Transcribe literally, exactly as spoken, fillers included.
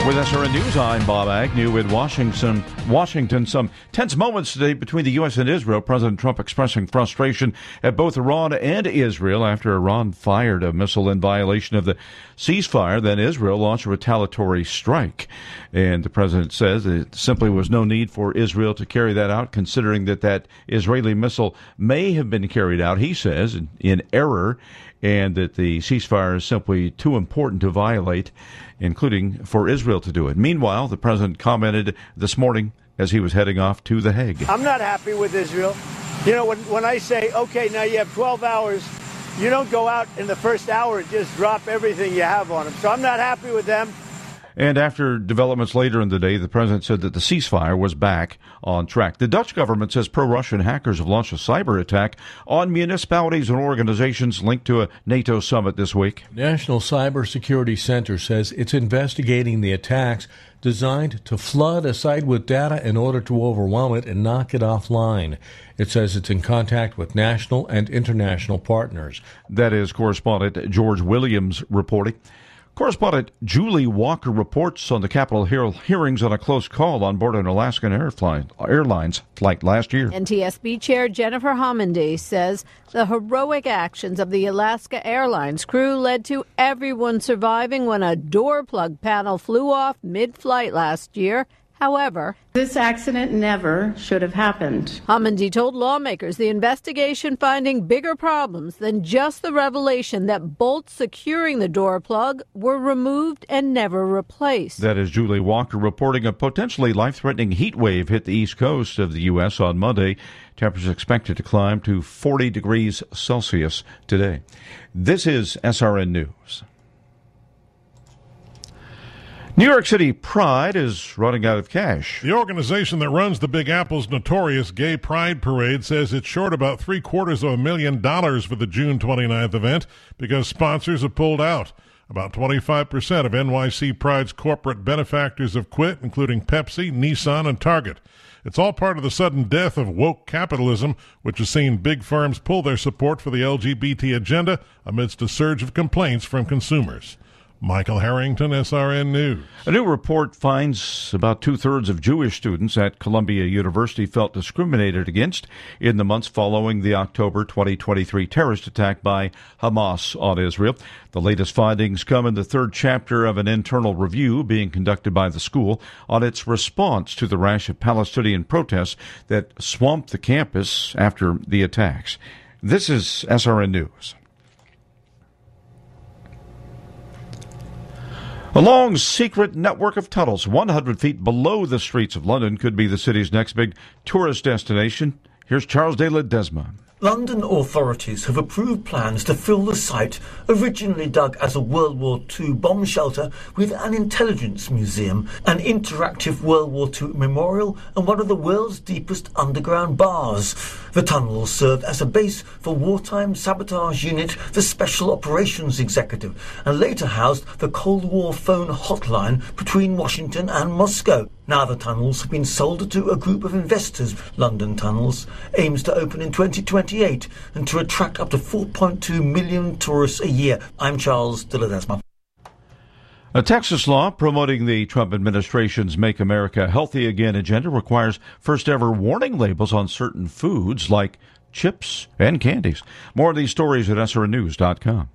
With S R N News, I'm Bob Agnew in Washington. Washington, some tense moments today between the U S and Israel. President Trump expressing frustration at both Iran and Israel after Iran fired a missile in violation of the ceasefire. Then Israel launched a retaliatory strike. And the president says there simply was no need for Israel to carry that out, considering that that Israeli missile may have been carried out, he says, in, in error, and that the ceasefire is simply too important to violate, including for Israel to do it. Meanwhile, the president commented this morning as he was heading off to The Hague. I'm not happy with Israel. You know, when, when I say, okay, now you have twelve hours, you don't go out in the first hour and just drop everything you have on them. So I'm not happy with them. And after developments later in the day, the president said that the ceasefire was back on track. The Dutch government says pro-Russian hackers have launched a cyber attack on municipalities and organizations linked to a NATO summit this week. National Cybersecurity Center says it's investigating the attacks designed to flood a site with data in order to overwhelm it and knock it offline. It says it's in contact with national and international partners. That is correspondent George Williams reporting. Correspondent Julie Walker reports on the Capitol Hill hearings on a close call on board an Alaskan Airlines flight last year. N T S B Chair Jennifer Homendy says the heroic actions of the Alaska Airlines crew led to everyone surviving when a door plug panel flew off mid-flight last year. However, this accident never should have happened. Homendy told lawmakers the investigation finding bigger problems than just the revelation that bolts securing the door plug were removed and never replaced. That is Julie Walker reporting. A potentially life-threatening heat wave hit the east coast of the U S on Monday. Temperatures expected to climb to forty degrees Celsius today. This is S R N News. New York City Pride is running out of cash. The organization that runs the Big Apple's notorious Gay Pride Parade says it's short about three quarters of a million dollars for the June twenty-ninth event because sponsors have pulled out. About twenty-five percent of N Y C Pride's corporate benefactors have quit, including Pepsi, Nissan, and Target. It's all part of the sudden death of woke capitalism, which has seen big firms pull their support for the L G B T agenda amidst a surge of complaints from consumers. Michael Harrington, S R N News. A new report finds about two-thirds of Jewish students at Columbia University felt discriminated against in the months following the October twenty twenty-three terrorist attack by Hamas on Israel. The latest findings come in the third chapter of an internal review being conducted by the school on its response to the rash of Palestinian protests that swamped the campus after the attacks. This is S R N News. A long, secret network of tunnels one hundred feet below the streets of London could be the city's next big tourist destination. Here's Charles de Ledesma. London authorities have approved plans to fill the site, originally dug as a World War Two bomb shelter, with an intelligence museum, an interactive World War Two memorial, and one of the world's deepest underground bars. The tunnels served as a base for wartime sabotage unit, the Special Operations Executive, and later housed the Cold War phone hotline between Washington and Moscow. Now the tunnels have been sold to a group of investors. London Tunnels aims to open in twenty twenty-eight and to attract up to four point two million tourists a year. I'm Charles de Ledesma. A Texas law promoting the Trump administration's Make America Healthy Again agenda requires first-ever warning labels on certain foods like chips and candies. More of these stories at S R N news dot com.